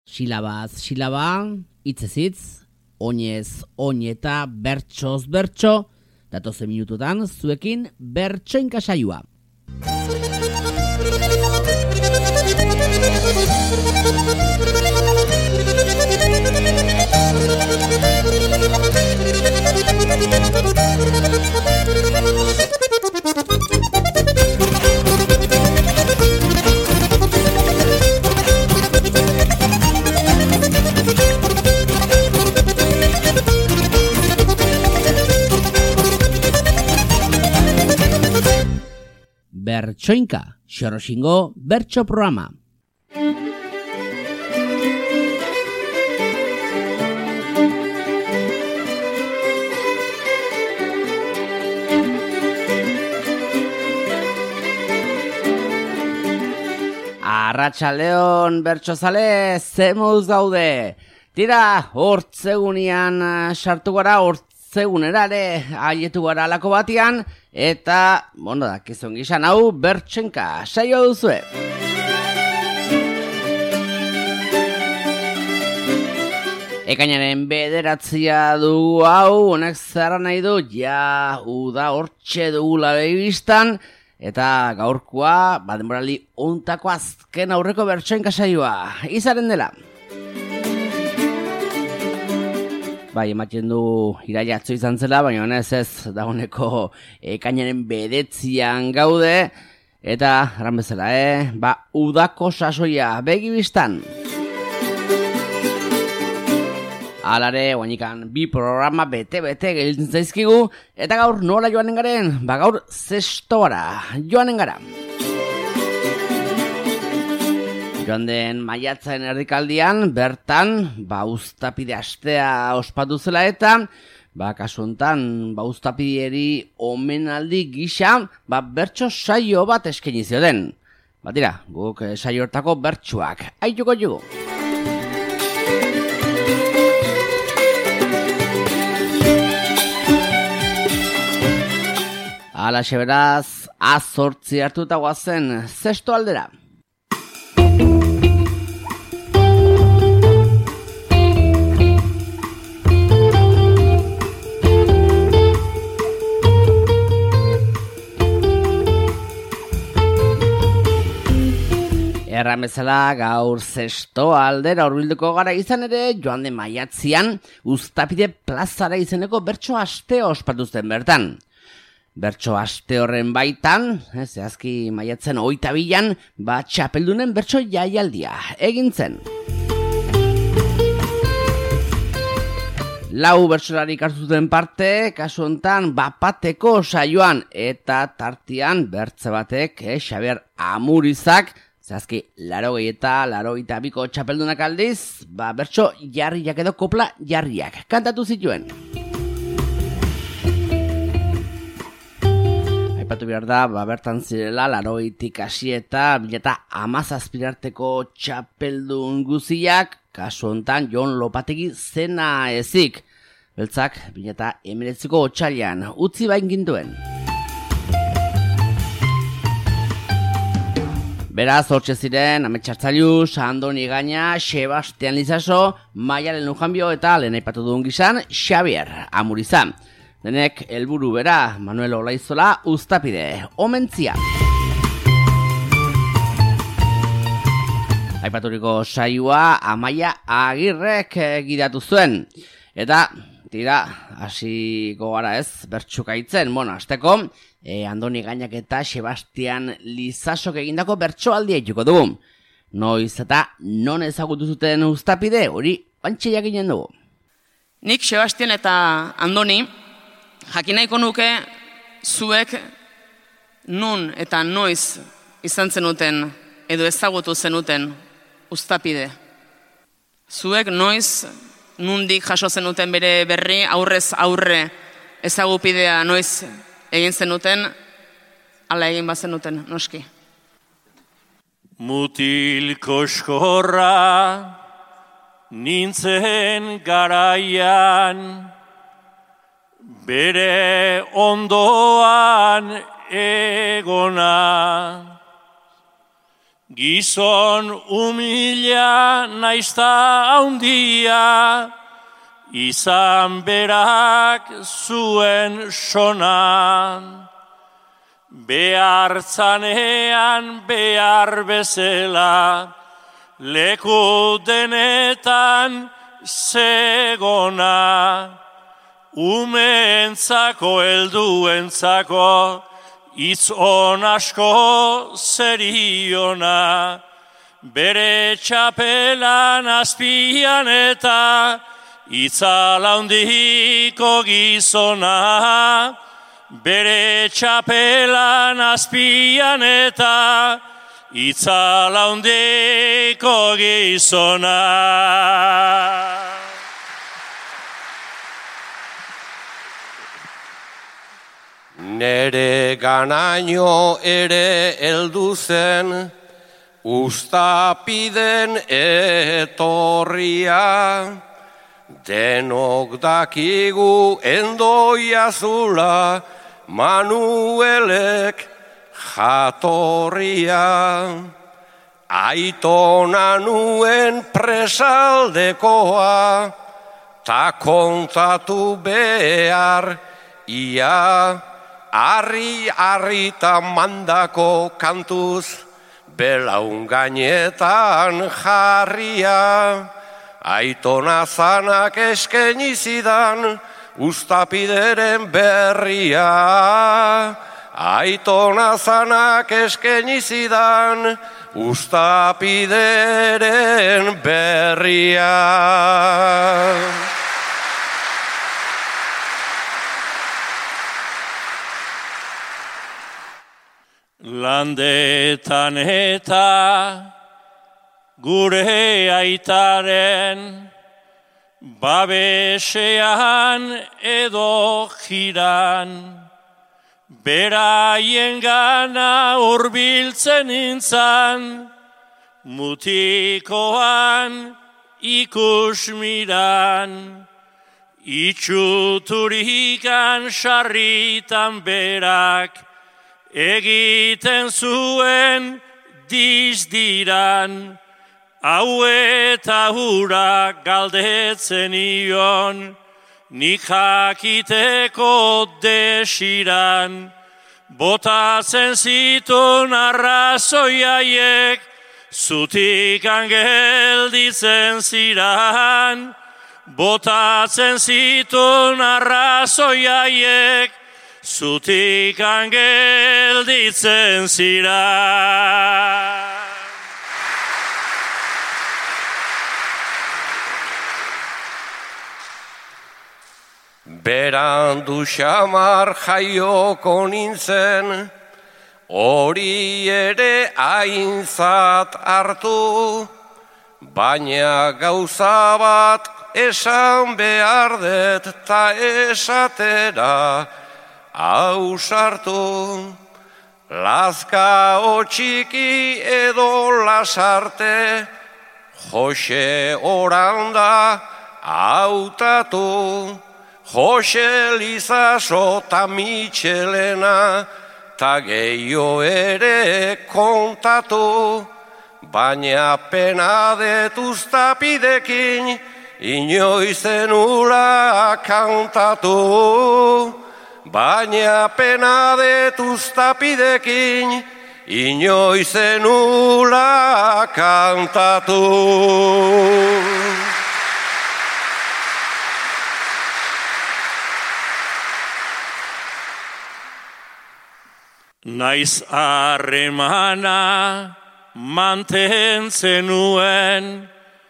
Silabaz silaba, hitzez hitz, oinez oin eta bertsoz bertso, datozen minututan zuekin bertsoinka saioa. Bertsoinka, Xoroxingo bertso programa. Arratsaldeon bertsozale, zemuz gaude. Tira, hortzegunean sartu gara, hortzegunera ere aietu gara alako batian, eta, dakizun gizan hau, bertsoinka saio duzue. Ekainaren 9 dugu hau, honek zerra nahi du, uda hortxe dugula begibistan, eta gaurkoa, denboraldi ontako azken aurreko bertsoinka saioa, izaren dela. Ematen du iraila atzo izan zela, baina honez ez dagoeneko ekainaren 9 gaude, eta erran bezala, udako sasoia begibistan. Alare, oainikan bi programa bete-bete gelditzen zaizkigu, eta gaur nola joanen garen? Gaur zestora joanen gara. Joan den maiatzaren erdikaldian, bertan, uztapide astea ospatu zela eta, kasu hontan, uztapideari omenaldi gisa, bertso saio bat eskaini zioten. Tira, guk saio hortako bertsuak, aituko jugu. Alaxe beraz, azortzi hartuta guazen, zesto aldera. Erran bezala gaur zesto aldera hurbilduko gara izan ere, joan den maiatzean Uztapide plazara izeneko bertso aste ospatuzten bertan. Bertso aste horren baitan, zehazki maiatzen 22an, txapeldunen bertso jaialdia egin zen. 4 bertsolarik hartu zuten parte, kasu hontan bapateko saioan, eta tartian bertze batek, Xabier Amurizak, zehazki 80 eta 82ko txapeldunak aldiz, bertso jarriak edo kopla jarriak kantatu zituen. Aipatu behar da, bertan zirela 80tik hasi eta 2017 arteko txapeldun guziak, kasu hontan Jon Lopategi zena ezik. Beltzak 2019ko otsailean utzi bain ginduen. Beraz, hortxe ziren, Ametxartzaius, Andoni Gaina, Sebastian Lizaso, Maialen Lujanbio eta lehen aipatu duen gizan, Xabier Amurizan. Denek helburu bera, Manuel Olaizola, Uztapide, omentzia. Aipaturiko saioa Amaia Agirrek gidatu zuen. Eta, tira, hasiko gara ez, bertsukaitzen, hasteko, Andoni Gainak eta Sebastian Lizasok egindako bertsoaldia ituko dugu. Noiz eta non ezagutu zuten Uztapide, hori bantxe jakinen dugu. Nik Sebastian eta Andoni, jakin nahiko nuke zuek nun eta noiz izan zenuten edo ezagutu zenuten Uztapide. Zuek noiz nundik jaso zenuten bere berri, aurrez aurre ezagupidea noiz egin zenuten, ala egin bazenuten, noski. Mutil koskorra nintzen garaian, bere ondoan egona, Gizon humila naizta haundia, izan berak zuen sonan. Behartzanean behar bezala, leku denetan zegona. Umeentzako helduentzako, hitz on asko zeriona. Bere txapelan azpian eta itzal handiko gizona. Bere txapelan azpian eta itzal handiko gizona. Nere ganaino ere heldu zen, ustapiden etorria. Denok dakigu endoia zula, Manuelek jatorria. Aitona nuen presaldekoa, ta kontatu behar ia. Arri-arrita mandako kantuz, belaun gainetan jarria. Aitona zanak eskeni zidan, ustapideren berria. Aitona zanak eskeni zidan, ustapideren berria. Landetan eta gure aitaren, babesean edo jiran, beraien gana hurbiltzen nintzan, mutikoan ikusmiran, itxuturikan sarritan berak, egiten zuen dizdiran, hau eta hura galdetzen ion, nik jakiteko desiran, botatzen zitun arrazoiaiek, zutikan gelditzen ziran, botatzen zitun arrazoiaiek, zutikan gelditzen zira. Berandu xamar jaioko nintzen, hori ere aintzat hartu, baina gauza bat esan behar dut ta esatera, ausartu. Lazka otxiki edo lasarte, Jose Oranda hautatu. Jose Lizaso ta Mitxelena, ta gehiago ere kontatu. Baina pena detuztapidekin, inoiz zenula kantatu. Baina pena detuztapidekin, inoiz zenula kantatu. Naiz harremana mantentzen nuen,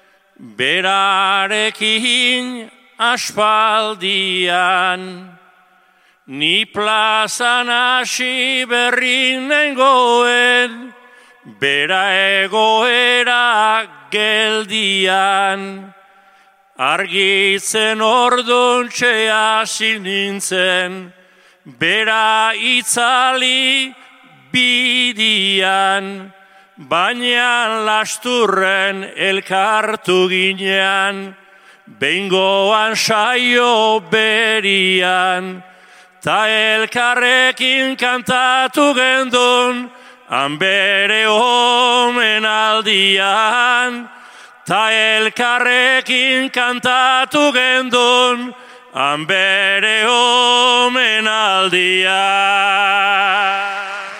berarekin aspaldian. Ni plazan hasi berri nengoen, bera egoera geldian. Argitzen orduntxe hasi nintzen, bera itzali bidian. Baina lasturren elkartu ginean, behingoan saio berian. Ta elkarrekin kantatu gendun, han bere omenaldian, ta elkarrekin kantatu gendun, han bere omenaldian.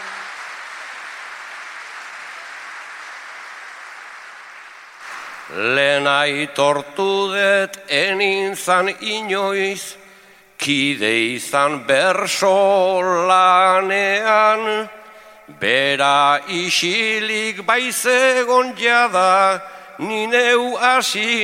Lehen aitortu dut enintzan inoiz, kide izan berso lanean, bera isilik baizegon jada, nineu hasi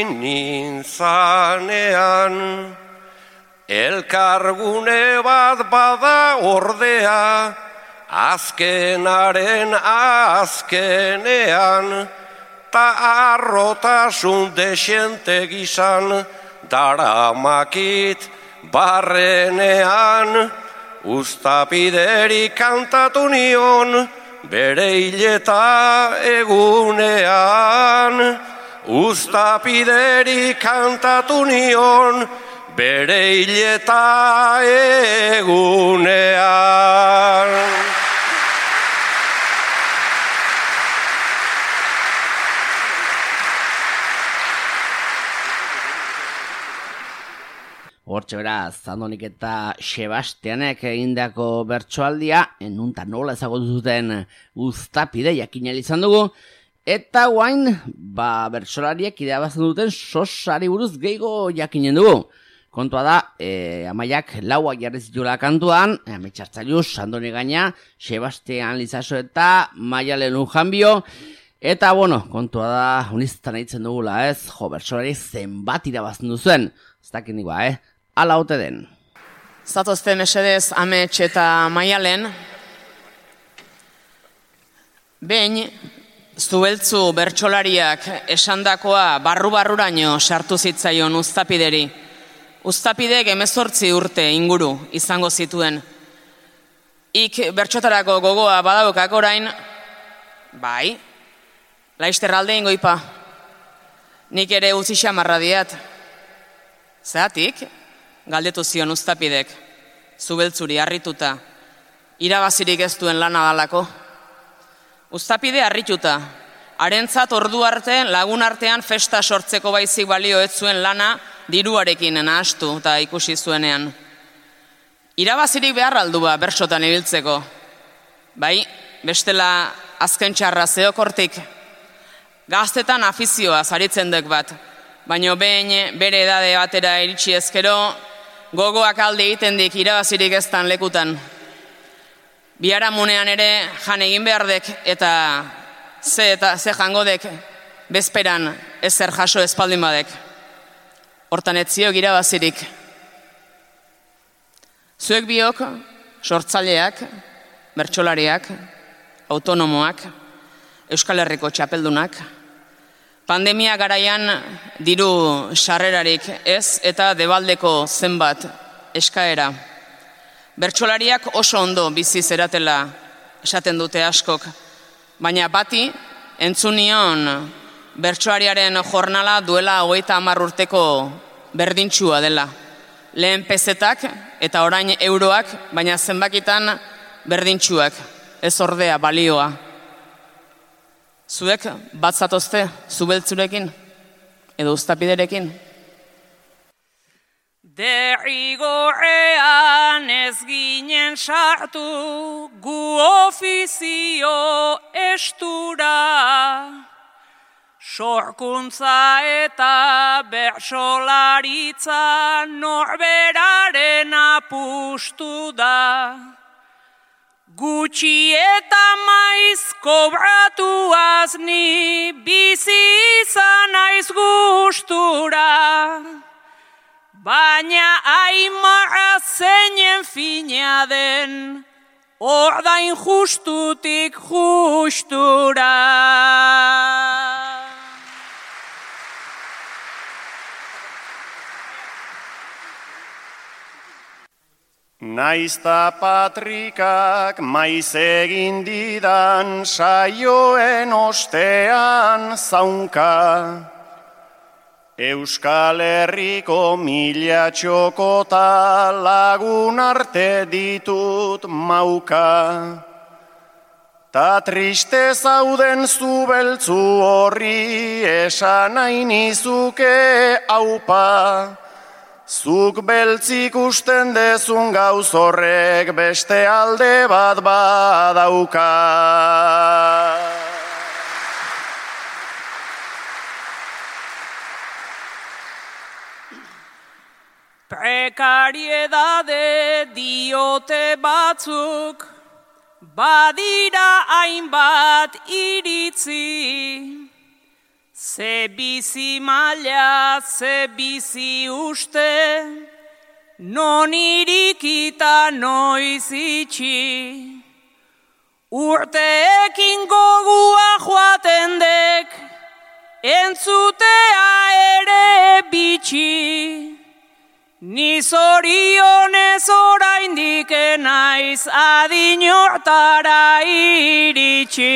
nintzanean. Elkargune bat bada ordea, azkenaren azkenean, ta arrotasun desente gizan, daramakit barrenean, uztapideri kantatu nion, bere hileta egunean. Uztapideri kantatu nion, bere hileta egunean. Hortxe beraz, Andonik eta Sebastianek egindako bertsoaldia, enunta nola ezagutu zuten uztapide jakin izan dugu, eta guain, bertsolariek irabazten duten sosari buruz gehiago jakinen dugu. Kontua da, Amaiak lauak jarri zituela kantuan, Ametxartzailuz, Andoni Gaina, Sebastian Lizaso eta Maialen Lujanbio, eta kontua da, uniztan eitzen dugula ez, bertsolari zenbat irabazten duzuen, ez dakin nikoa, Ala ote den. Zatozte mesedez Amets eta Maialen, behin Zubeltzu bertsolariak esandakoa barru-barruraino sartu zitzaion uztapideri. Uztapidek 18 urte inguru izango zituen. Ik bertsotarako gogoa badaukak orain, bai, laister alde ingoipa. Nik ere utzi xamarra diat. Zeratik, galdetu zion uztapidek, Zubeltzuri harrituta, irabazirik ez duen lana dalako. Uztapide harrituta, harentzat ordu arte lagun artean festa sortzeko baizik balio ez zuen lana diruarekin nahastu eta ikusi zuenean. Irabazirik behar aldua bersotan ibiltzeko. Bai, bestela azken txarra zeokortik. Gaztetan afizioa zaritzen dek bat, baino behin bere edade batera iritsi ezkero, gogoak alde egiten dik irabazirik eztan lekutan. Biharamunean ere jan egin behardek eta ze jangodek bezperan ezer jaso espaldin badek. Hortan etziok irabazirik. Zuek biok, sortzaileak, bertsolariak, autonomoak, Euskal Herriko txapeldunak, pandemia garaian diru sarrerarik ez eta debaldeko zenbat eskaera. Bertsolariak oso ondo bizi zeratela esaten dute askok, baina bati entzunion bertsolariaren jornala duela 30 urteko berdintxua dela. Lehen pezetak eta orain euroak, baina zenbakitan berdintxuak, ez ordea balioa. Zuek bat zatozte Zubeltzurekin edo uztapiderekin? Derrigorrean ez ginen sartu gu ofizio estura, sorkuntza eta bertsolaritza norberaren apustu da. Gutxi eta maiz kobratuaz ni bizi izan naiz gustura, baina aimarra zeinen fina den, ordain justutik justura. Naizta patrikak maiz egin didan saioen ostean zaunka, Euskal Herriko mila txokota lagun arte ditut mauka. Ta triste zauden zu beltzu horri esan nahi nizuke aupa. Zuk beltzik usten dezun gauz horrek beste alde bat badauka. Prekariedade diote batzuk, badira hainbat iritzi. Ze bizi maila, ze bizi uste, non irikita noiz itxi. Urteekin gogua joaten dek, entzutea ere bitxi. Ni zorionez oraindik naiz adin hortara iritsi.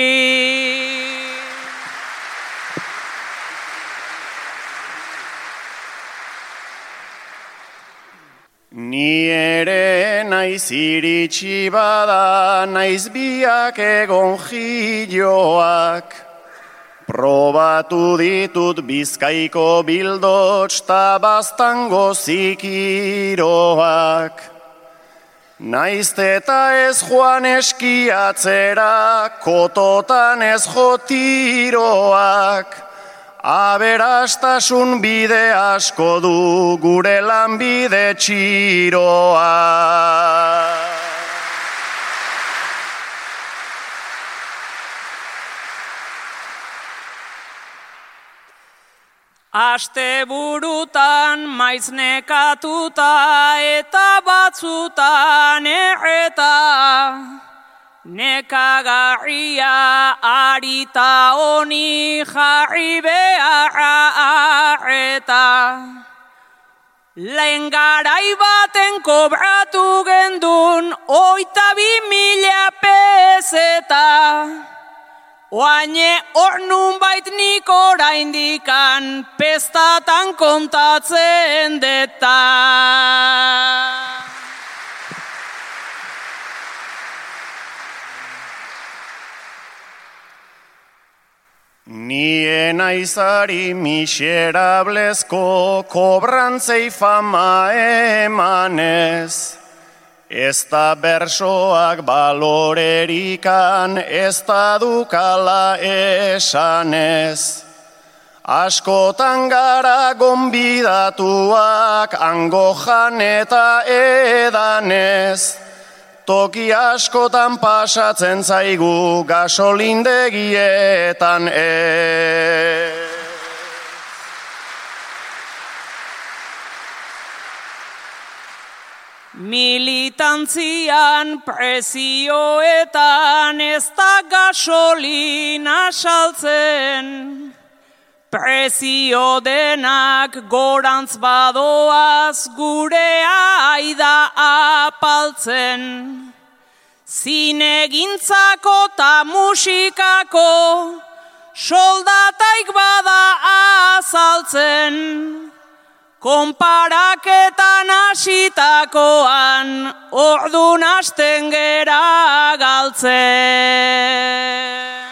Ni ere naiz iritsi bada, naiz biak egon jilloak. Probatu ditut Bizkaiko bildots ta Baztango zikiroak. Naiz eta ez joan eskiatzera, kototan ez jotiroak. Aberastasun bide asko du gure lanbide txiroa. Asteburutan maiz nekatuta eta batzutan erreta. Nekagarria arita honi jarri beharra arreta. Lehen garai baten kobratu gendun 22.000 peseta. Oaine hor nunbait nik oraindikan pestatan kontatzen deta. Ni naizari miserablezko kobrantzei fama emanez. Ez da bersoak balorerikan, ez da dukala esanez. Askotan gara gonbidatuak, hango jan eta edanez. Toki askotan pasatzen zaigu gasolindegietan Militantzian prezioetan ez da gasolina saltzen. Prezio denak gorantz badoaz gurea aida apaltzen. Zinegintzako ta musikako soldataik bada azaltzen. Konparaketan hasitakoan ordun hasten gera galtzen.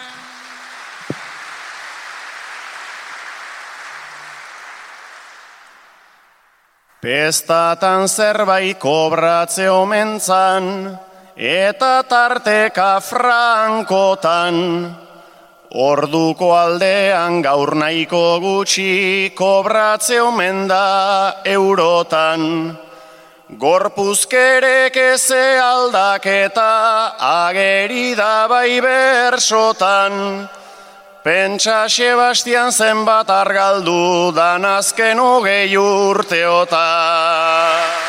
Pestatan zerbait kobratze omentzan, eta tarteka frankotan. Orduko aldean gaur nahiko gutxi kobratze omen da eurotan. Gorpuzkerek eze aldaketa ageri da bai bersotan. Pentsa Sebastian zenbat argaldu dan azken 20 urteotan.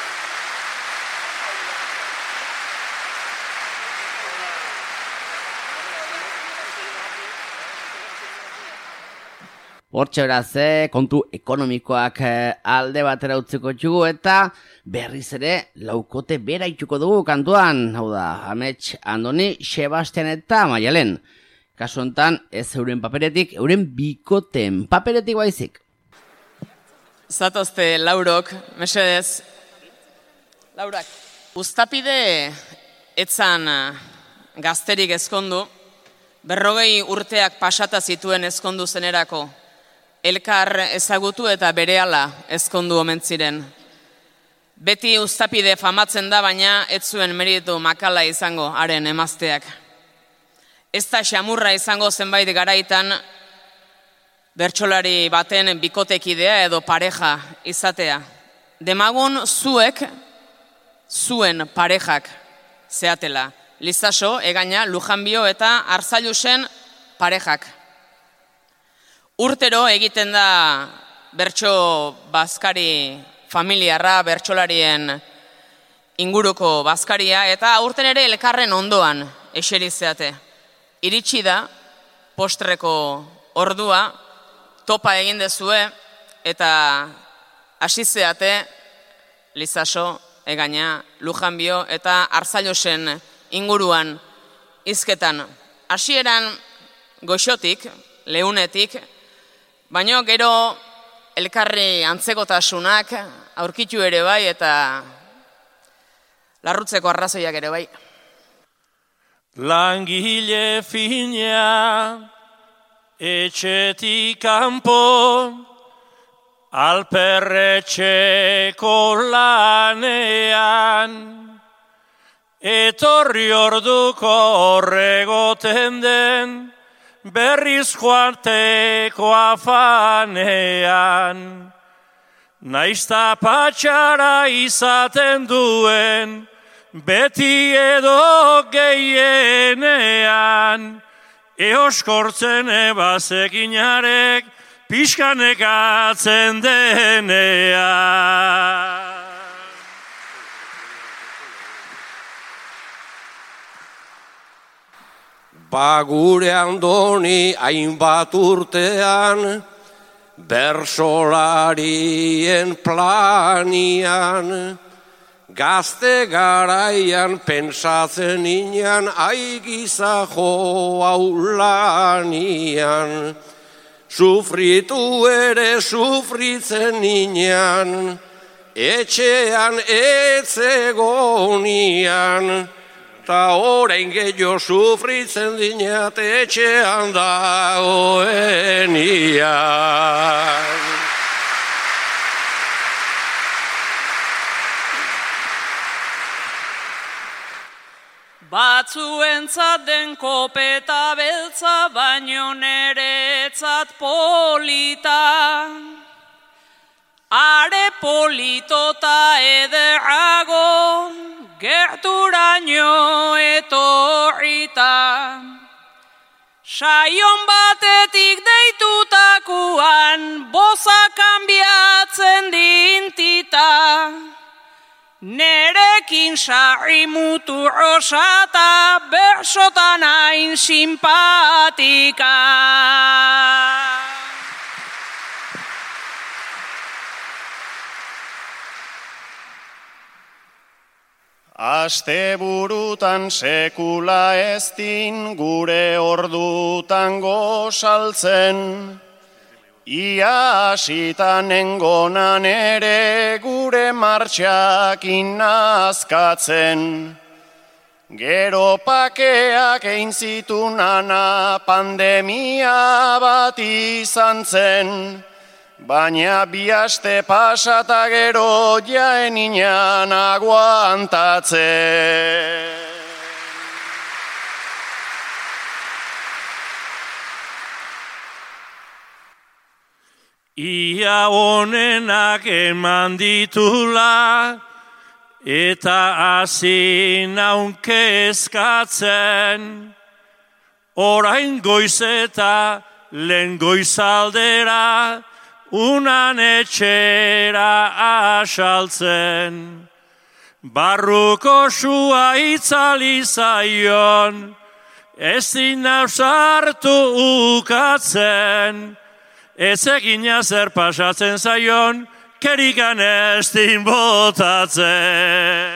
Hortxe beraz, kontu ekonomikoak alde batera utziko txugu eta berriz ere laukote bera itxuko dugu kantuan. Hau da, Amets, Andoni, Sebastian eta Maialen. Kasu honetan, ez euren paperetik, euren bikoten paperetik baizik. Zatozte, Laurok, mesedez. Laurak, Uztapide etzan gazterik ezkondu, 40 urteak pasata zituen ezkondu zenerako, elkar ezagutu eta berehala ezkondu omen ziren. Beti uztapide famatzen da, baina ez zuen meritu makala izango haren emazteak. Ez da xamurra izango zenbait garaitan bertsolari baten bikotekidea edo pareja izatea. Demagun zuek, zuen parejak zeatela. Lizaso, Egaña, Lujanbio eta Arzailusen parejak. Urtero egiten da bertso bazkari familiarra, bertsolarien inguruko bazkaria, eta aurten ere elkarren ondoan eseri zeate. Iritsi da, postreko ordua, topa egin dezue, eta hasi zeate Lizaso, Egaña, Lujanbio eta Arzailusen inguruan hizketan. Hasieran goxotik, leunetik, baino gero elkarri antzekotasunak aurkitu ere bai eta larrutzeko arrazoiak ere bai. Langile fina, etxetik kanpo, alperretxeko lanean, etorri orduko horregoten den, berriz joateko afanean. Naizta patxara izaten duen, beti edo gehienean, eoskortzen ebazekinarek, pixkanekatzen denean. Ba gure Andoni hainbat urtean, bersolarien planian, gazte garaian pentsatzen inan, aigiza hau lanian. Sufritu ere sufritzen inan, etxean etzegonian, ta orain gehiago sufritzen dinat etxean dagoenian. Batzuentzat den kopeta beltza, baino neretzat polita. Are politota ederrago, gerturaino etorrita. Saion batetik deitutakuan, boza kanbiatzen dintita. Nerekin sarri mutu osata, bersotan hain simpatika. Asteburutan sekula ez din gure ordutan gozaltzen, ia hasitan nengonan ere gure martxak innazkatzen. Gero pakeak egin zitunana pandemia bat izan zen, baina bi aste pasata gero jaen inan aguantatzen. Ia honenak eman ditula, eta hasi naun kezkatzen. Orain goiz eta lehen goizaldera, unan etxera asaltzen. Barruko sua itzali zaion, ezin nausartu ukatzen. Ez egina zer pasatzen zaion, kerikan ez din botatzen.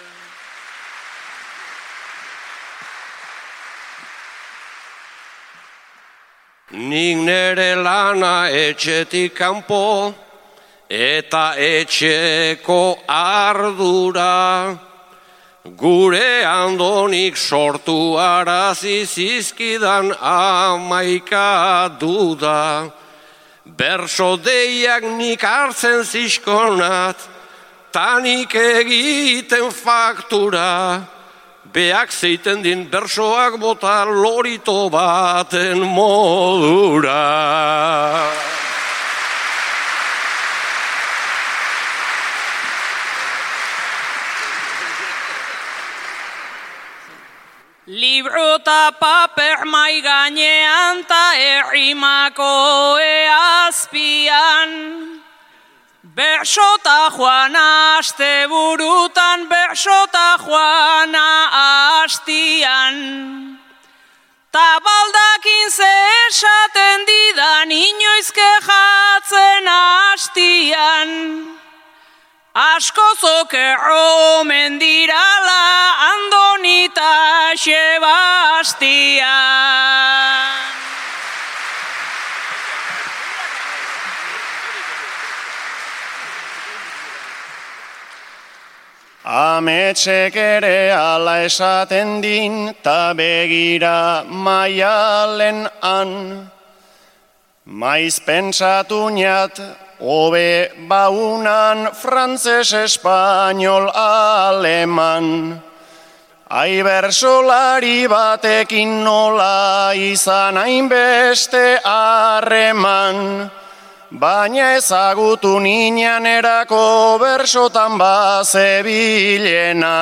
Nik nere lana etxetik kanpo, eta etxeko ardura, Gure Andonik sortu arazi zizkidan 11 duda. Berso deiak nik hartzen ziskonat, tanik egiten faktura. Beak zeiten din bersoak bota lorito baten modura. Libro eta paper mai gainean ta errimako azpian. Berso ta joana aste burutan, berso ta joana astian. Ta baldakin ze esaten didan inoiz kejatzen astian. Asko zokerro omen dirala Andoni ta Sebastian. Ametsek ere ala esaten din, ta begira Maialen han. Maiz pentsatu niat, hobe baunan frantzes, espainol, aleman. Ai bersolari batekin nola izan hainbeste harreman. Baina ezagutu ninan erako bersotan bazebilena.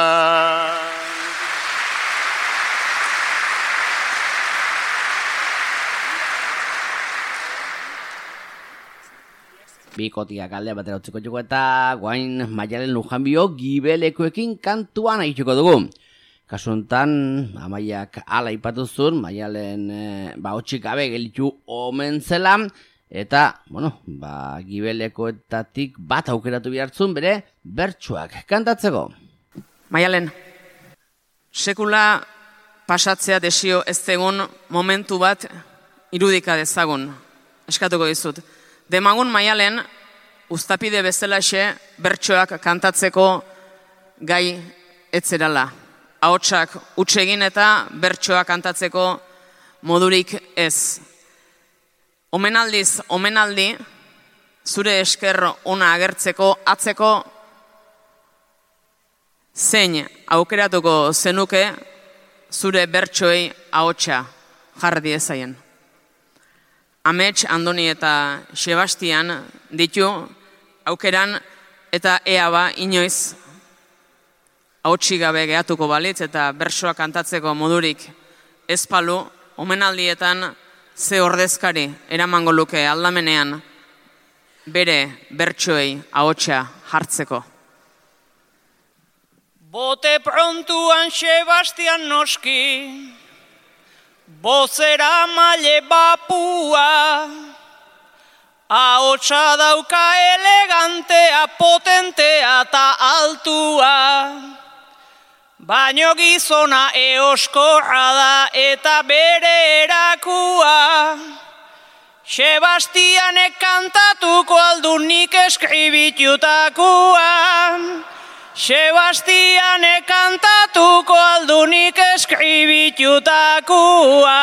Bikotiak alde batera utziko dugu eta guain Maialen Lujanbio gibelekoekin kantuan aitzuko dugu. Kasu honetan, Amaiak ala ipatuzun, Maialen hotxik gabe gelitu omen zela, eta, gibelekoetatik bat aukeratu bihartzun bere bertsuak kantatzeko. Maialen, sekula pasatzea desio ez egun momentu bat irudika dezagun, eskatuko dizut. Demagun Maialen, uztapide bezalaxe bertsoak kantatzeko gai etzerala. Ahotsak utsegin eta bertsoak kantatzeko modurik ez. Omenaldi, zure esker ona agertzeko atzeko zein aukeratuko zenuke zure bertsoei ahotsa jarri diezaien. Amets, Andoni eta Sebastian ditu aukeran eta ea ba inoiz ahotsik gabe gehatuko balitz eta bersoa kantatzeko modurik ez palu, omenaldietan ze ordezkari eramango luke aldamenean bere bertsoei ahotsa jartzeko. Bote prontuan Sebastian noski, bozera maile bapua, ahotsa dauka elegantea, potentea eta altua. Baino gizona eoskorra da eta bere erakua. Sebastianek kantatuko aldunik eskribitutakoa. Sebastianek kantatuko aldunik eskribitutakoa.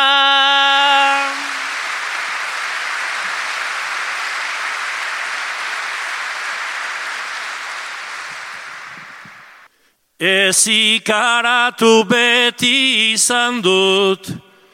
Ez ikaratu beti izan dut,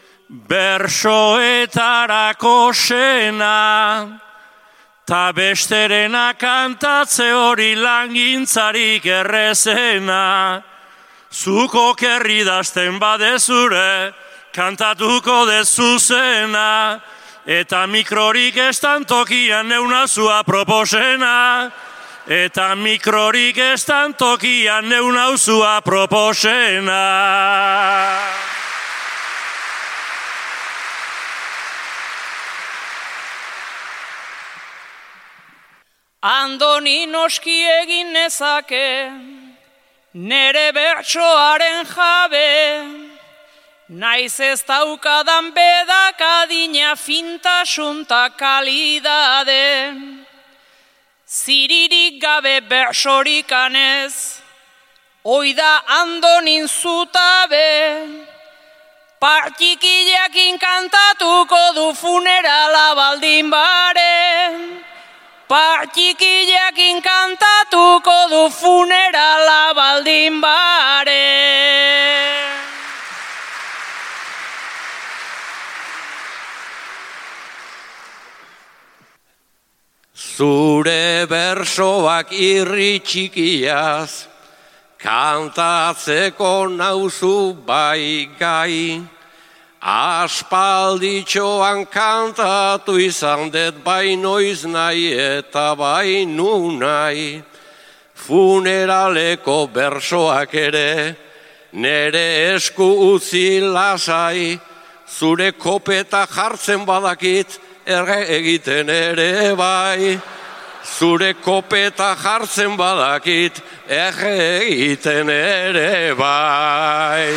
bersoetarako sena, ta besterena kantatze hori langintzarik errezena. Zuko kerri dazten badezure, kantatuko dezuzena, eta mikrorik estan tokian neunazua proposena. Eta mikrorik estan tokian neunauzua proposena. Andoni noski egin nezake, nere bertsoaren jabe, naiz ez daukadan bedakadina fintasunta kalidade. Ziririk gabe bersorikanez, Oida Andonin zutabe, partikileakin kantatuko du funerala baldin bare. Partikileakin kantatuko du funerala baldin bare. Zure bersoak irri txikiaz, kantatzeko nauzu bai gai. Aspalditxoan kantatu izan dut bai noiz nahi eta bai nu nahi. Funeraleko bersoak ere, nere esku utzi lasai. Zure kopeta jartzen badakit, erre egiten ere bai. Zure kopeta jartzen badakit, erre egiten ere bai.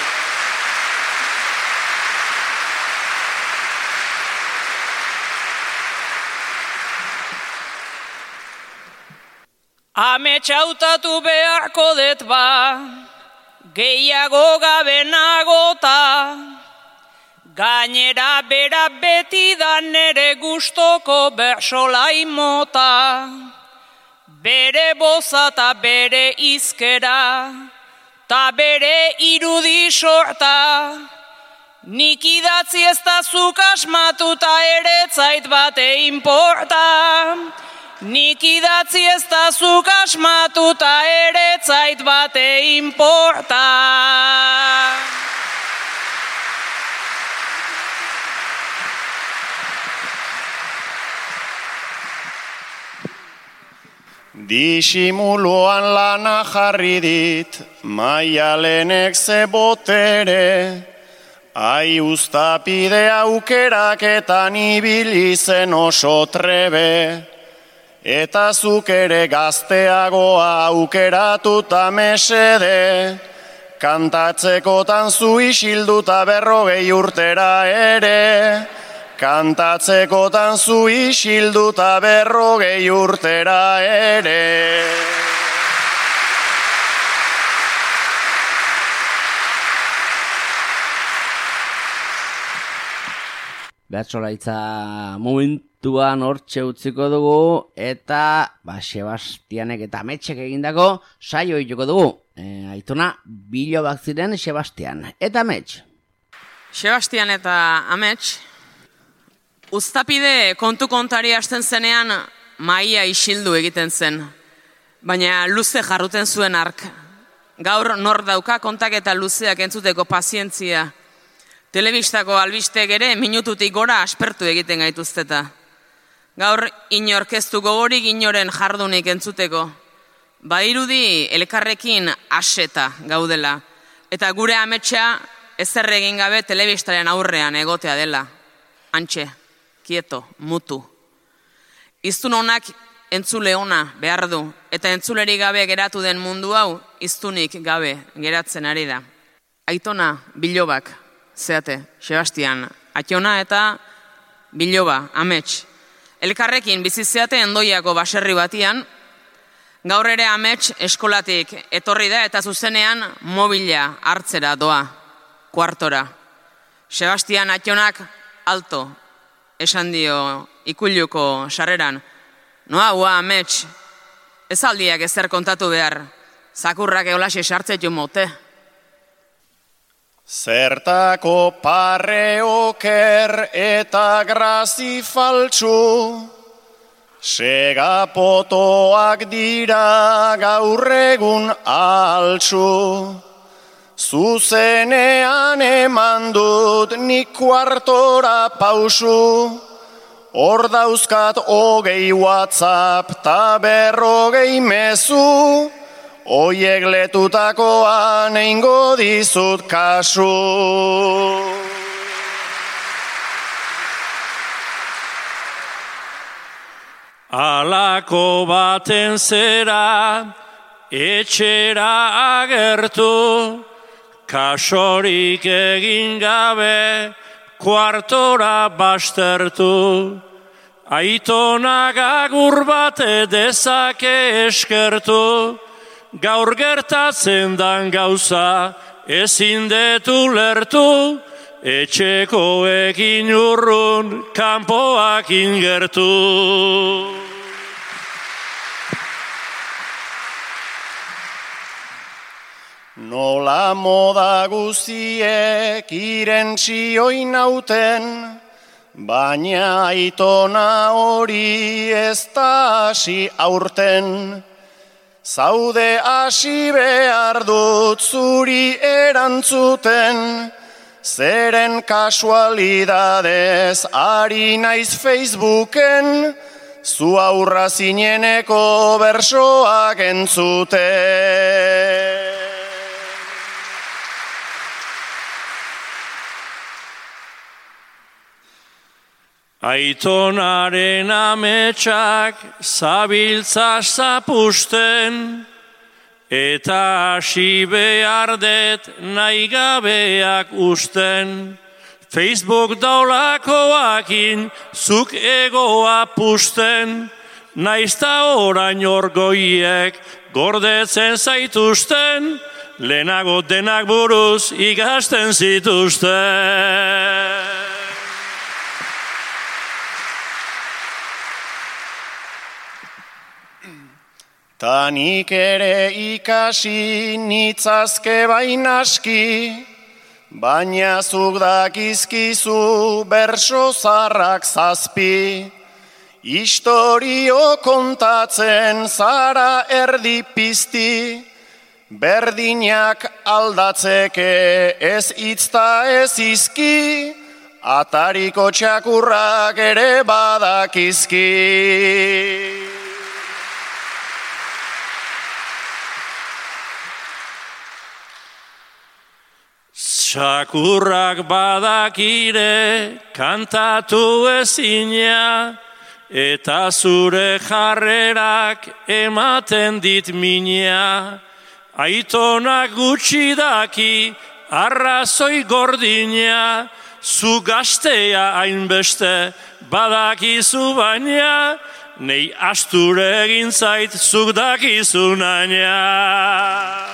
Amets hautatu beharko dut ba, gehiago gabe nagota. Gainera bera beti da nere gustoko bersolai mota. Bere boza ta bere izkera, ta bere irudi sorta. Nik idatzi ez da zuk asmatuta ere zait bate inporta. Nik idatzi ez da zuk asmatuta ere zait bate inporta. Disimuluan lana jarri dit, maialenek ze botere. Ai uztapide aukeraketan ibili zen oso trebe. Eta zuk ere gazteagoa aukeratuta mesede. Kantatzekotan zu isilduta 40 urtera ere. Kantatzekotan zu isilduta 40 urtera ere. Bertsolaritza momentuan hortxe utziko dugu eta Sebastianek eta Ametxek egindako saio ituko dugu. Aitona bilobak ziren Sebastian eta Amets. Sebastian eta Amets, uztapide kontu kontari hasten zenean maia isildu egiten zen, baina luze jarruten zuen ark. Gaur nor dauka kontaketa luzeak entzuteko pazientzia. Telebistako albistek ere minututik gora aspertu egiten gaituzteta. Gaur inork ez du gogorik inoren jardunik entzuteko. Badirudi elkarrekin aseta gaudela, eta gure ametsa ezer egin gabe telebistaren aurrean egotea dela. Antxe, kieto, mutu. Iztun honak entzule ona behar du, eta entzuleri gabe geratu den mundu hau iztunik gabe geratzen ari da. Aitona bilobak, zeate, Sebastian, Ationa eta biloba, Amets. Elkarrekin bizizeate endoiako baserri batian, gaur ere Amets eskolatik etorri da eta zuzenean mobila hartzera doa, kuartora. Sebastian Ationak alto, esan dio ikuluko sarreran. Noa, Amets, ez aldiak ezer kontatu behar, zakurrak eolaxe sartzetu mote. Zertako parre oker eta grazi faltsu, segapotoak dira gaur egun altsu. Zuzenean eman dut nik kuartora pausu, hor dauzkat 20 WhatsApp ta 40 mezu, oiek letutakoan eingo dizut kasu. Alako baten zera, etxera agertu, kasorik egin gabe, kuartora bastertu. Aitonak agur bate dezake eskertu, gaur gertatzen dan gauza, ezin detu lertu, etxekoekin urrun, kanpoak ingertu. Nola moda guztiek irentsi oinauten, baina aitona hori ez da hasi aurten. Zaude hasi behar dut zuri erantzuten, zeren kasualidadez ari naiz Facebooken, zu aurra zineneko bersoak entzuten. Aitonaren ametsak zabiltza zapusten, eta hasi behar det nahi gabeak usten. Facebook daulakoakin zuk egoa pusten, naizta orain orgoiek gordetzen zaituzten, lehenago denak buruz ikasten zituzten. Tanik ere ikasi nitzazke bainaski, baina zuk dakizkizu berso zarrak zazpi. Historio kontatzen zara erdi pizti, berdinak aldatzeke ez itzta ez izki, atariko txakurrak ere badakizki. Txakurrak badakire kantatu ezina, eta zure jarrerak ematen dit mina. Aitonak gutxi daki arrazoi gordina, zu gaztea hainbeste badakizu baina, nei asture egin zait zuk dakizu naina.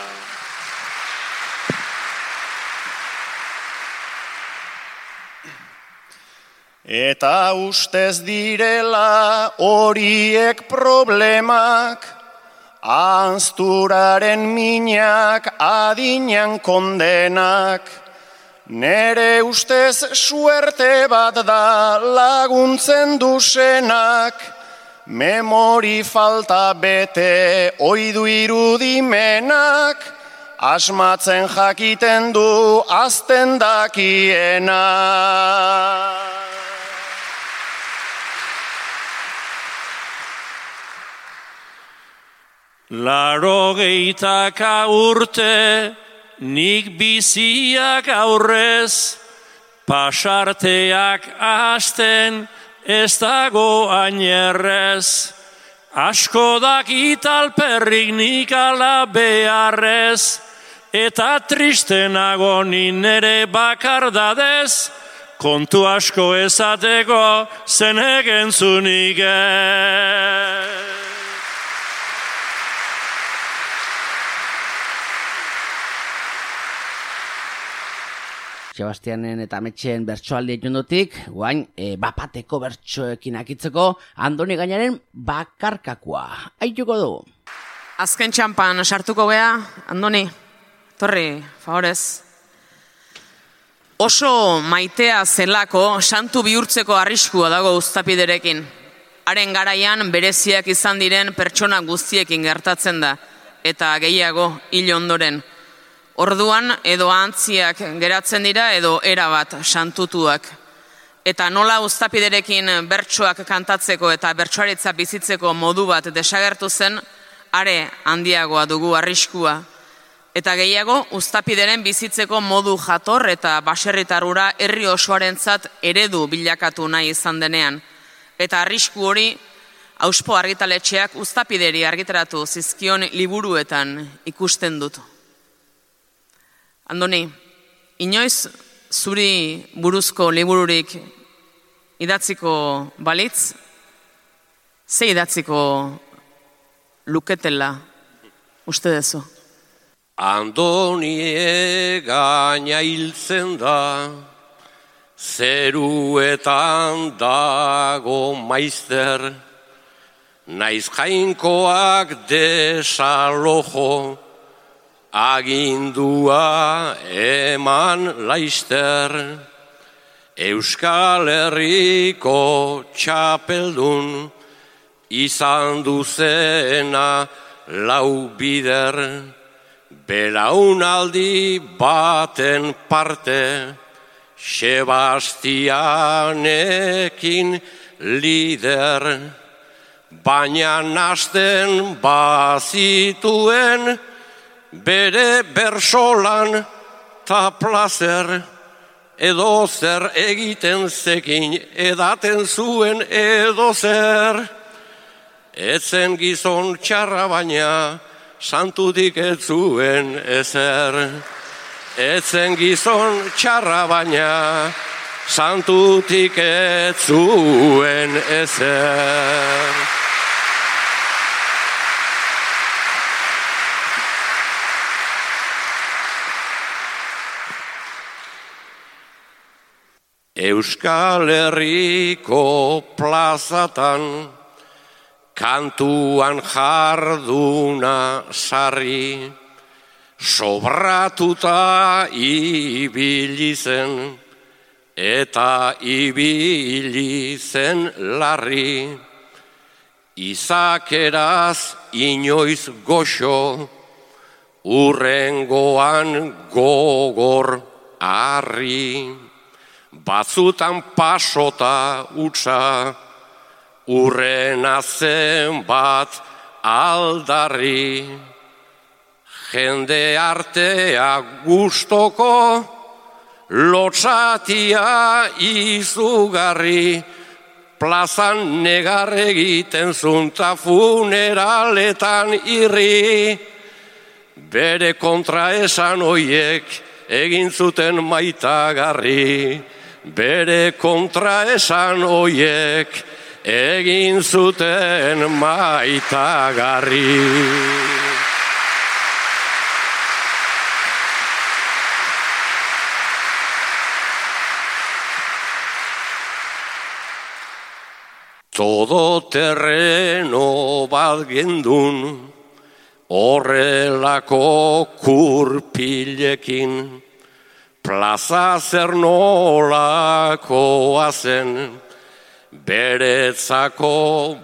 Eta ustez direla horiek problemak, ahazturaren minak adinan kondenak. Nere ustez suerte bat da laguntzen dusenak, memori falta bete oidu irudimenak, asmatzen jakiten du azten dakiena. Larogeitaka urte nik biziak aurrez, pasarteak hasten ez dago ainerrez. Asko dakit alperrik nik ala beharrez, eta tristenago ni nere bakardadez, kontu asko ezateko zenek entzunik ez. Sebastianen eta Ametxen bertsoaldi etundotik, guain bapateko bertsoekin akitzeko Andoni Gainaren bakarkakoa. Aituko du. Azken txampan sartuko gea, Andoni, torri, favorez. Oso maitea zelako santu bihurtzeko arriskua dago uztapiderekin. Haren garaian bereziak izan diren pertsona guztiekin gertatzen da, eta gehiago hil ondoren. Orduan edo antziak geratzen dira edo erabat santutuak. Eta nola uztapiderekin bertsoak kantatzeko eta bertsoaritza bizitzeko modu bat desagertu zen, are handiagoa dugu arriskua. Eta gehiago, uztapideren bizitzeko modu jator eta baserritarura herri osoarentzat eredu bilakatu nahi izan denean. Eta arrisku hori, Auspo argitaletxeak uztapideri argitaratu zizkion liburuetan ikusten dut. Andoni, inoiz zuri buruzko libururik idatziko balitz, ze idatziko luketela? uste dezu? Andonie gaina hiltzen da, zeruetan dago maizter, naiz jainkoak desalojo, agindua eman laister. Euskal Herriko txapeldun, izan duzena lau bider, belaunaldi baten parte, Sebastianekin lider, baina nasten bazituen, bere bersolan ta plazer, edo zer egiten zekin, edaten zuen edo zer. Etzen gizon txarra baina, santutik ez zuen ezer. Etzen gizon txarra baina, santutik ez zuen ezer. Euskal Herriko plazatan, kantuan jarduna sarri, sobratuta ibili zen, eta ibili zen larri. Izakeraz inoiz goxo, urrengoan gogor arri. Batzutan pasota utza, urrena zenbat aldarri. Jende artea gustoko, lotsatia izugarri. Plazan negar egiten zunta funeraletan irri. Bere kontraesan hoiek egin zuten maitagarri. Bere kontraesan hoiek egin zuten maitagarri. Todo terreno bat gendun, horrelako kurpilekin, plaza zer nolakoa zen, beretzako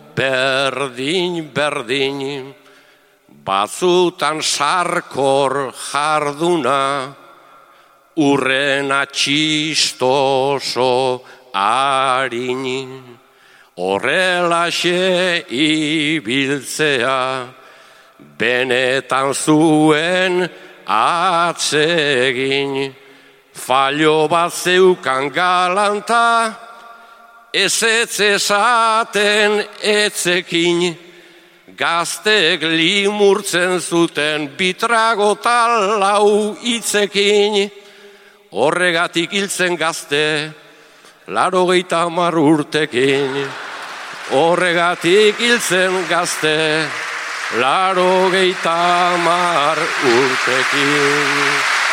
berdin, batzutan sarkor jarduna, urrena txistoso harin. Horrelaxe ibiltzea, benetan zuen atsegin. Fallo bat zeukan galanta, ezetz esaten etzekin. Gaztek limurtzen zuten bitrago lau hitzekin. Horregatik hiltzen gazte, 80 urtekin. Horregatik hiltzen gazte, 80 urtekin.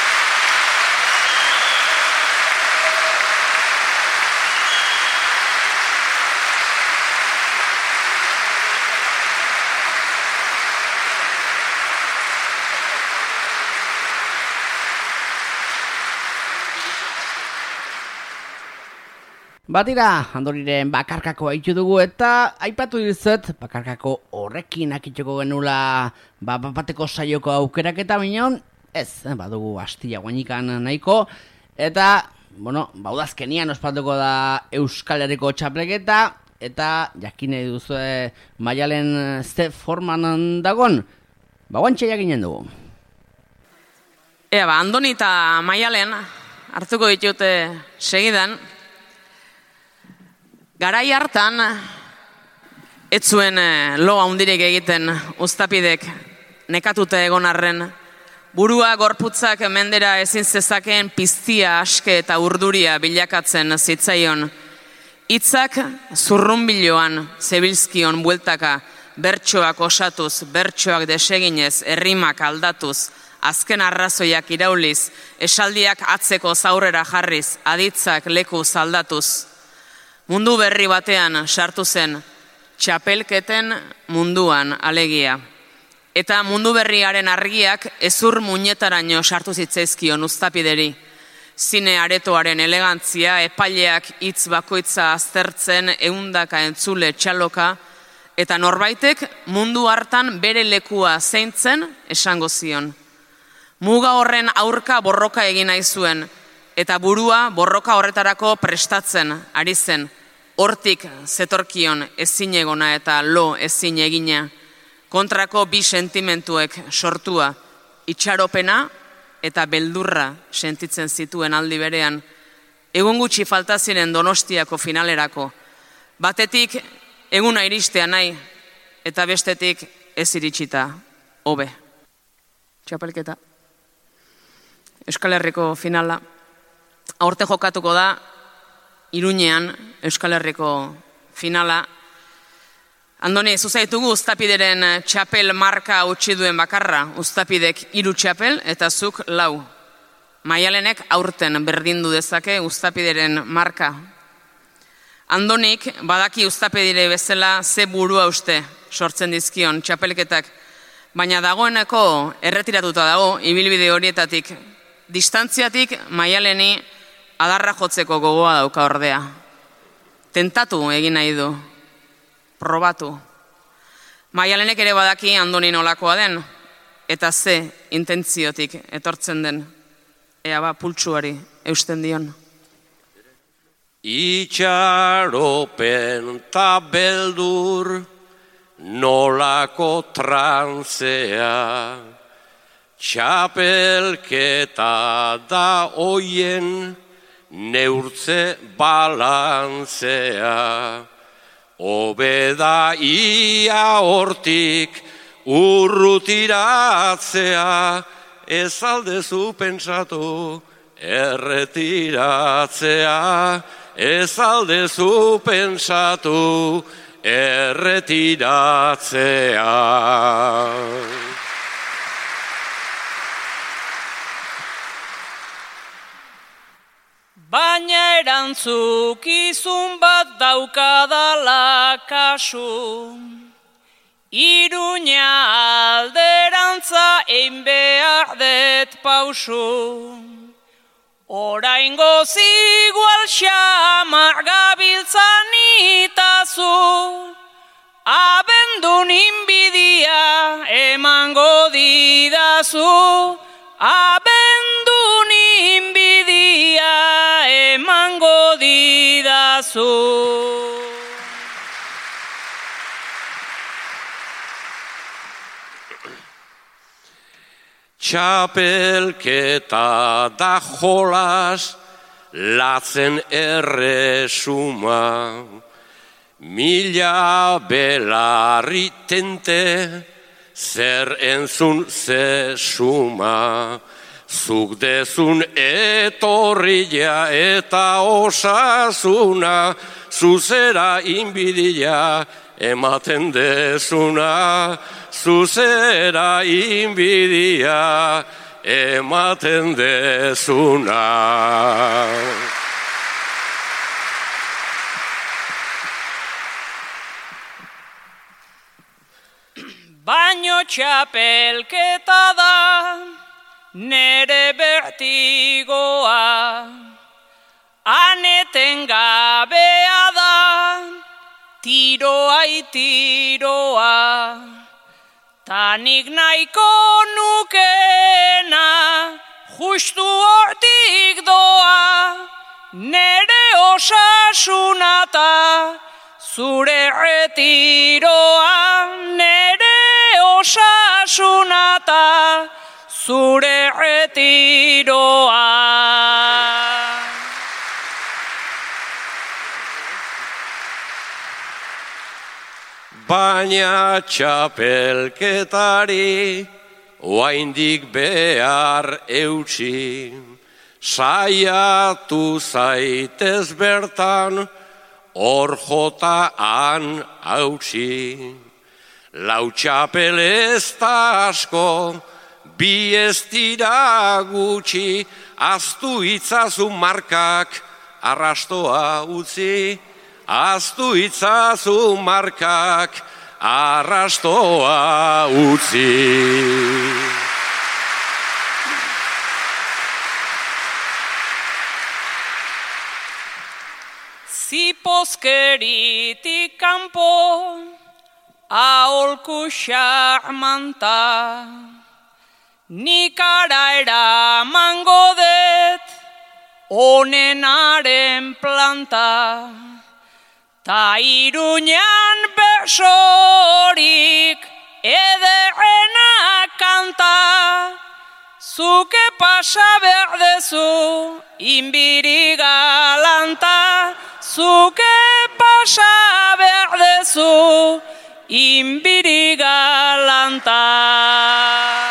Batira, Andoniren bakarkako haitu dugu eta aipatu dizut bakarkako horrekin akituko genula bateko saioko aukerak eta minon, ez, badugu astia guainikan nahiko, eta, bueno, baudazkenian ospatuko da Euskal Herriko txapleketa, eta jakine duzu Maialen ze forman dagon, guantxe jakinen dugu. Ea, Andoni eta Maialen hartuko ditute segidan. Garai hartan, ez zuen lo handirik egiten uztapidek nekatute egon arren, burua gorputzak mendera ezin zezakeen piztia, aske eta urduria bilakatzen zitzaion. Hitzak zurrunbiloan zebilzkion bueltaka bertsoak osatuz, bertsoak deseginez, errimak aldatuz, azken arrazoiak irauliz, esaldiak atzeko zaurrera jarriz, aditzak leku aldatuz. Mundu berri batean sartu zen, txapelketen munduan alegia. Eta mundu berriaren argiak ezur muñetaraino sartu zitzaizkion uztapideri. Zine aretoaren elegantzia, epaileak hitz bakoitza aztertzen, ehundaka entzule txaloka, eta norbaitek mundu hartan bere lekua zeintzen esango zion. Muga horren aurka borroka egin nahi zuen, eta burua borroka horretarako prestatzen ari zen, hortik zetorkion ezin egona eta lo ezin egina, kontrako bi sentimentuek sortua, itxaropena eta beldurra sentitzen zituen aldi berean, egun gutxi falta ziren Donostiako finalerako, batetik eguna iristea nahi, eta bestetik ez iritsita, hobe. Txapelketa. Euskal Herriko finala. Aurte jokatuko da, Iruñean, Euskal Herriko finala. Andoni, zuzaitugu Uztapideren txapel marka utzi duen bakarra, Uztapidek 3 txapel eta zuk 4. Maialenek aurten berdindu dezake Uztapideren marka. Andonik badaki Uztapidere bezala ze burua uste sortzen dizkion txapelketak, baina dagoeneko erretiratuta dago ibilbide horietatik. Distantziatik Maialeni adarra jotzeko gogoa dauka ordea. Tentatu egin nahi du. Probatu. Maialenek ere badaki Andoni nolakoa den, eta ze intentziotik etortzen den. Ea pultsuari eusten dion. Itxaropen ta beldur, nolako trantzea, txapelketa da oien, neurtze balantzea. Obeda ia hortik urrutiratzea, ez aldezu pentsatu erretiratzea, ez aldezu pentsatu erretiratzea. Baina erantzukizun bat daukadala kasu, Iruña alderantza ein behar det pausu. Oraingoz igual xamar gabiltzan itazu, abendun inbidia emango didazu, abendun inbidia emango didazu. Txapelketa da jolas, latzen erresuma, mila belarri tente, zer entzun ze suma, zuk dezun etorria eta osasuna, zuzera inbidia ematen dezuna, zuzera inbidia ematen dezuna. Baino txapelketa da nere bertigoa, aneten gabea da tiroa itiroa, tanik nahiko nukena justu hortik doa, nere osasunata zure retiroa, nere osasunata zure retiroa. Baina txapelketari oraindik behar eutsi, saiatu zaitez bertan hor jotaan hautsi. Lau txapel ez da asko, bi ez dira gutxi, aztu itzazu markak arrastoa utzi, aztu itzazu markak arrastoa utzi. Zipozkeritik kanpo, aholku xarmanta, nik ara eramango det, onenaren planta, ta Iruñan besorik ederrena kanta, zuke pasa berdezu inbiri galanta, zuke pasa berdezu inbiri galanta.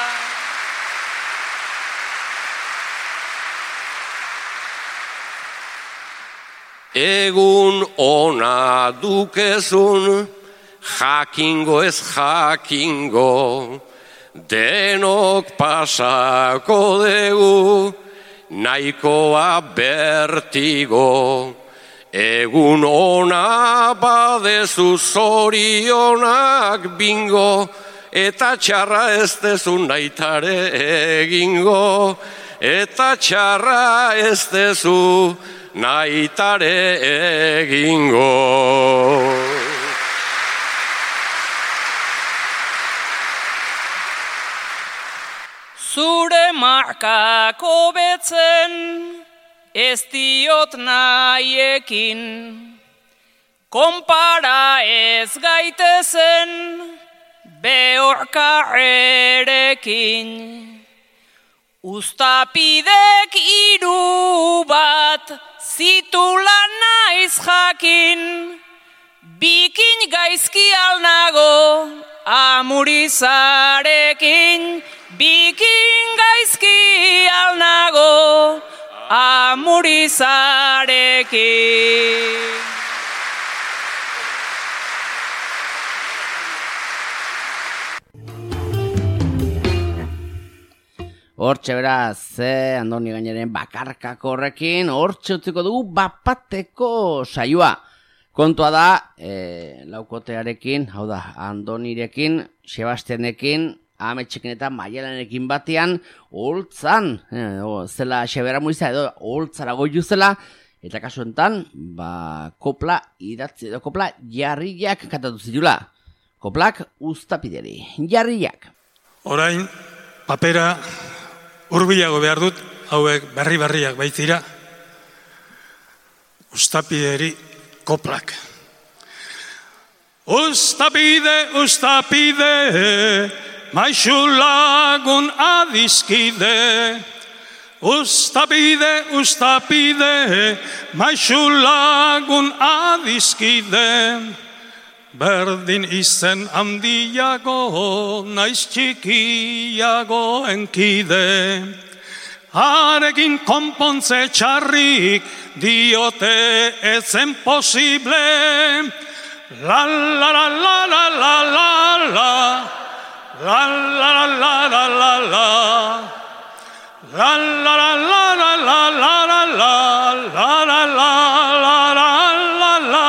Egun ona dukezun, jakingo ez jakingo, denok pasako dugu, nahikoa bertigo. Egun ona badezu zorionak bingo, eta txarra ez dezu naitare egingo, eta txarra ez dezu naitare egingo. Zure markako betzen, ez diot nahiekin, konpara ez gaitezen, behorkarrerekin. Uztapidek 3 bat, zitula naiz jakin, bikin gaizki alnago, amurizarekin, bikin gaizki alnago, amurizarekin. Hortxe beraz, Andoni Gainaren bakarkako horrekin, hortxe utziko dugu bapateko saioa. Kontua da, laukotearekin, hau da, Andonirekin, Sebastianekin, Ametxekin eta Maialenekin batean, holtzan, zela Xebera Muiza edo holtzara goiu zela, eta kasu enten, kopla idatzi edo kopla jarriak kantatu zitula. Koplak Uztapideri, jarriak. Orain, papera hurbilago behar dut, hauek berri-berriak baitzira, Uztapideri koplak. Uztapide, Uztapide, maisu lagun adizkide. Uztapide, Uztapide, maisu lagun adizkide. Berdin izen handiago, naiz txikiago enkide. Harekin konpontze txarrik, diote etzen posible. La la la la la la la la, la la la la la la la, la la la la la la la la la, la la la la la la.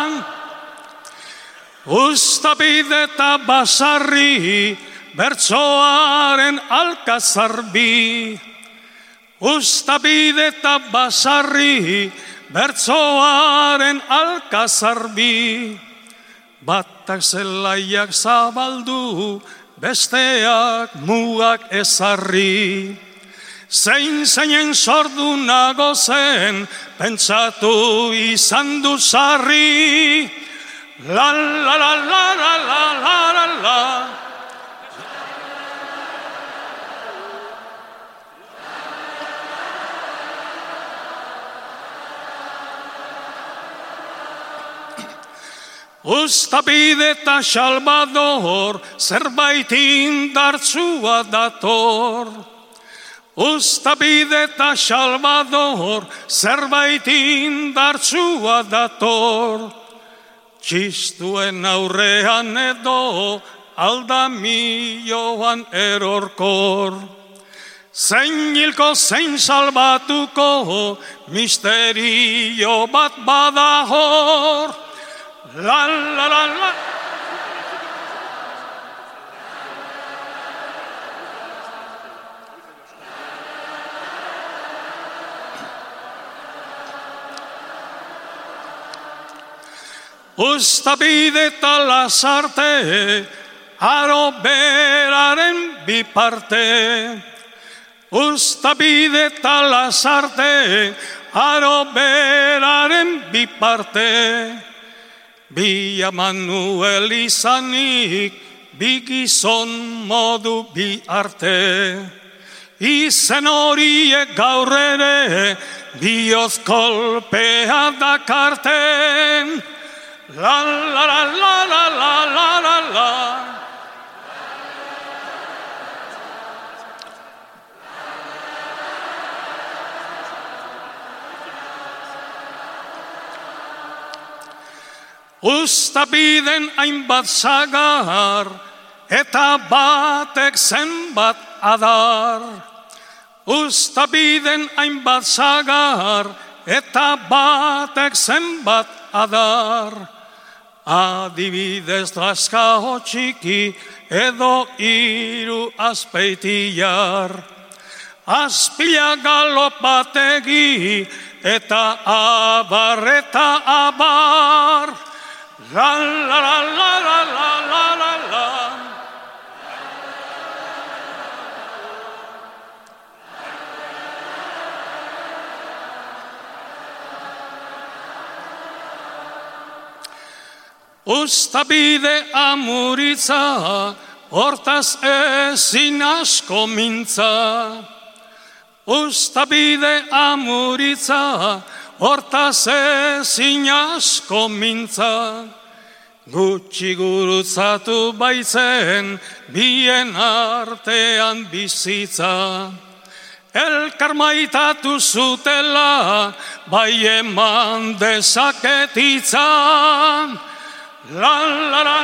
Uztapide eta basarri, bertsoaren alkazarbi. Uztapide eta basarri, bertsoaren alkazarbi. Batak zelaiak zabaldu, besteak mugak ezarri. Zeinen sordu nago zen, pentsatu izan du sarri. La la la la la la la la la. Uztapide eta Salvador, zerbait indartsua dator. Uztapide eta Salvador, zerbait indartsua dator. Txistuen aurrean edo aldamioan erorkor. Zein hilko, zein salbatuko, misterio bat bada hor. La la la la. Uztabide eta lasarte, aro beraren biparte. Uztabide eta lasarte, aro beraren biparte. Bi Manuel izanik, bi gizon modu bi arte. Izen horiek gaur ere, bioz kolpea dakarten. La la la la la la la la la. Uztabiden hainbat sagar, eta batek zenbat adar. Uztabiden hainbat sagar, eta batek zenbat adar. Adibidez laskao txiki edo hiru azpeitiar. Azpila galopategi eta abar eta abar. La la la la la la la la la. Uztabide amuritza, hortaz ezin asko mintza. Uztabide amuritza, hortaz ezin asko mintza. Gutxi gurutzatu baitzen, bien artean bizitza. Elkar maitatu zutela, bai eman dezaketitza. La la la.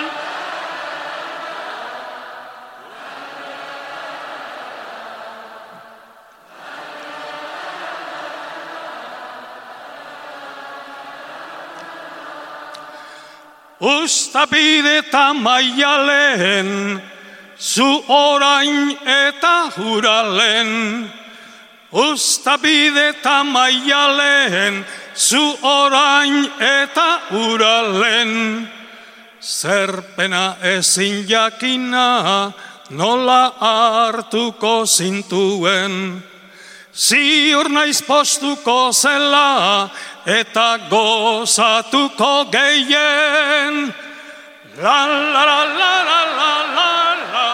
Uztabide eta maialen, zu orain eta huralen. Uztabide eta maialen, zu orain eta huralen. Zerpena ezin jakina, nola hartuko zintuen. Ziur naiz postuko zela, eta gozatuko gehien. La la la la la la la la.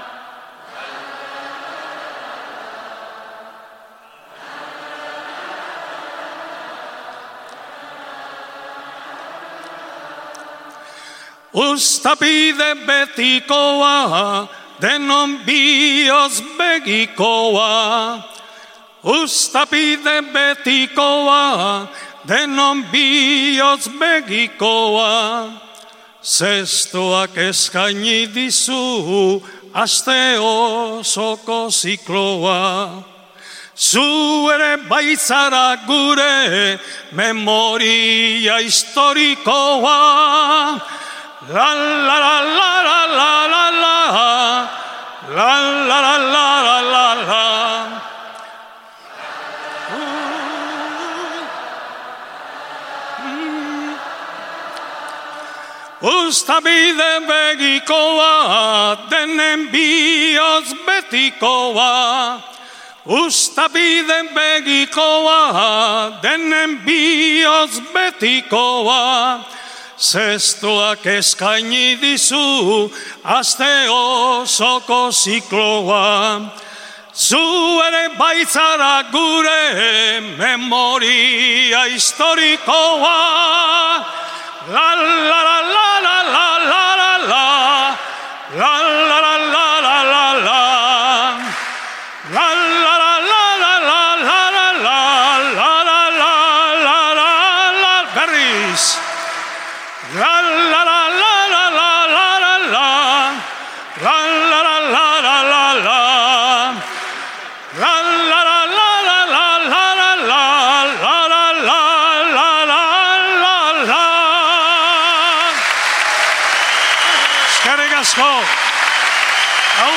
Uztabide betikoa, denon bioz begikoa. Uztabide betikoa, denon bioz begikoa. Zestoak eskaini dizu, aste osoko zikloa. Zu ere baitzara gure, memoria historikoa. La la la la la la la la. La la la la la la la. Uztabide begikoa, denen bioz betikoa. Uztabide begikoa, denen bioz betikoa. Zestoak eskaini dizu, aste osoko zikloa. Zu ere baitzara gure, memoria historikoa. La la la la la la la la la. La la la la la la la. La la la la la la la la la. La la la la la la. Berriz. La la la la la la la la la. la la la la la la. La la la la la la la la la la la la la la la. Eskerrik asko. Hau.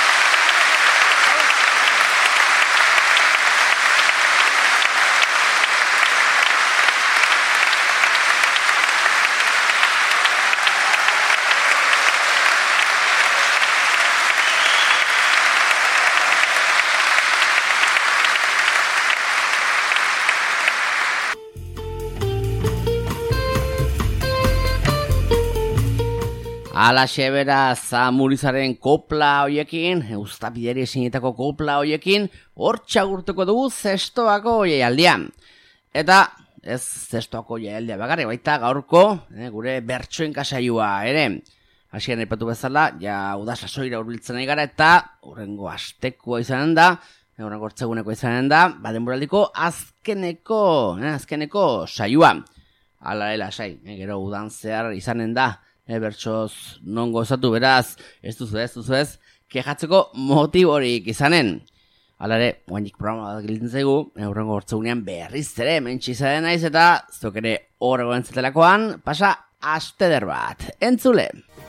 Alaxe beraz, Murizaren kopla hoiekin, Eustapideri esinetako kopla hoiekin, hor txagurtuko dugu zestoako jaialdian. Eta, ez zestoako jaialdia bakarri, baita gaurko, gure bertsoen kasailua ere. Hasieran aipatu bezala, ja uda sasoira hurbiltzen ari gara, eta horrengo astekoa izanen da, horrengo hortzeguneko izanen da, denboraldiko azkeneko saioa. Hala lasai, gero udan zehar izanen da, bertsoz non gozatu beraz, ez duzu ez, kejatzeko motiborik izanen. Halare, oainik programa bat giltzen zaigu, horrengo hortzegunean berriz ere mentsi izanen naiz, eta zuk ere horrego entzatelakoan, pasa asteder bat. Entzule!